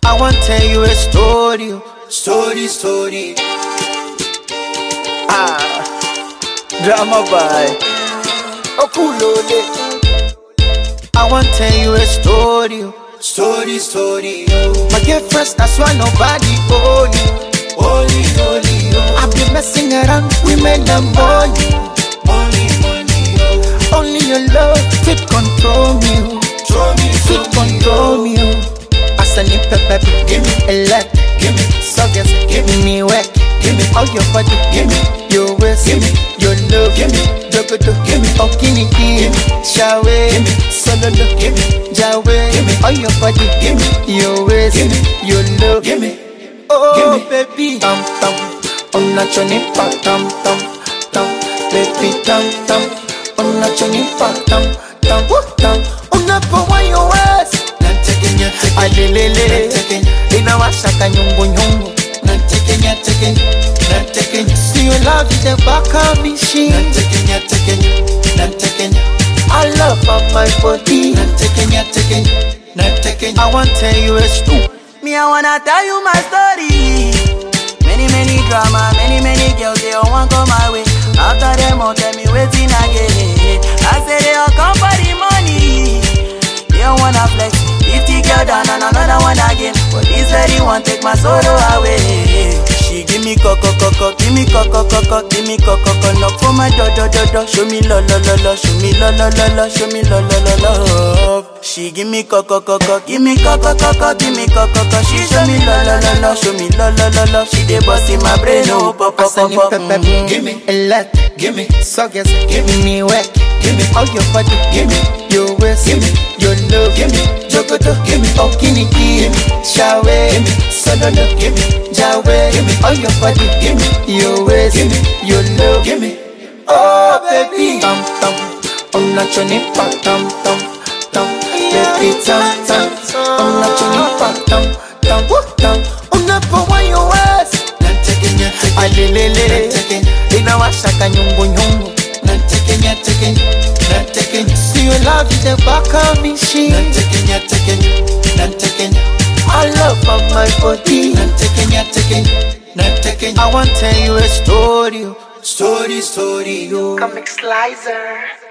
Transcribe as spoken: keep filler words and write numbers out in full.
I want to tell you a story, story, story. Ah, drama by Okulole. I want to tell you a story, story, story. My girlfriend, that's why nobody own you. Only, only you. I've been messing around women and money. Only, only you. Only your love fit control me. Fit control me. As I need pepper, give me a lot. Give me suckers, give me work. Give me all your body. Give me your waist. Give me your love. Give me jogoto. Give me okiniki. Give me shawe. Give me sololo. Give me jawe. Give me all your body. Give me your waist. Give me your love. Give me oh baby. Tam tam. On a choni pa tam tam tam. Baby tam tam. On a choni pa tam tam tam. On a pa wa your waist. Alelele, inawashaka nyungu nyungu. See you love is the back of me sheet. I love of my body. I want to tell you a story. Me I wanna tell you my story. Many many drama, many many girls they all want come my way. After them all tell me waiting again. I say they all come for the money. They don't wanna flex. Fifty girl down and another one again. But this lady want take my sorrow away. She give me coco coco, give me coco coco, give me coco coco. Knock for my do do do do. Show me lo lo lo lo, show me lo lo lo lo, show me lo lo lo lo. She give me coco coco, give me coco coco, give me coco coco. She show me lo lo lo lo, show me lo lo lo lo. She dey bust in my brain, oh pop pop pop pop. Give me a lot, give me suckers, give me work, give me all your body, give me your waist, give me your love, give me jogoto, give me okiniki, give me shawe, give me sololo, give me jawe, give me all your body, give me your waist, give me your love, give me oh baby. Tam tam, on a choni pa tam tam tam, baby tam tam, on a choni pa tam tam tam, on a pa wa your waist. Alelele, inawashaka nyungu nyungu. See you love is the back of me sheet. I love of my body. I want to tell you a story, story, story. Comic Slicer.